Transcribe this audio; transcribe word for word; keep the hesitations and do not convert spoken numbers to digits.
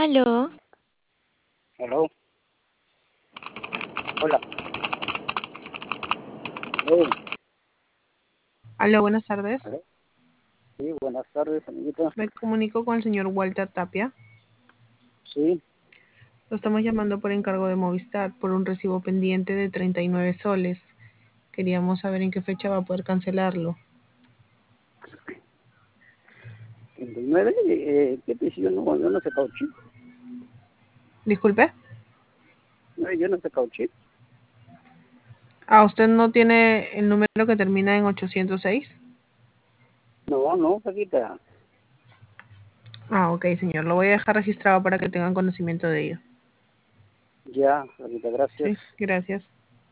Aló. Hello. Hola. Hello. Aló, buenas tardes. Hello. Sí, buenas tardes, amiguita. Me comunico con el señor Walter Tapia. Sí, Lo estamos llamando por encargo de Movistar por un recibo pendiente de treinta y nueve soles. Queríamos saber en qué fecha va a poder cancelarlo. treinta y nueve, eh, ¿qué te hice? Yo no, yo no sé cauchit. Disculpe. No, yo no sé cauchit. Ah, ¿usted no tiene el número que termina en ochocientos seis? No, no, Paquita. Ah, ok, señor. Lo voy a dejar registrado para que tengan conocimiento de ello. Ya, Paquita, gracias. Sí, gracias.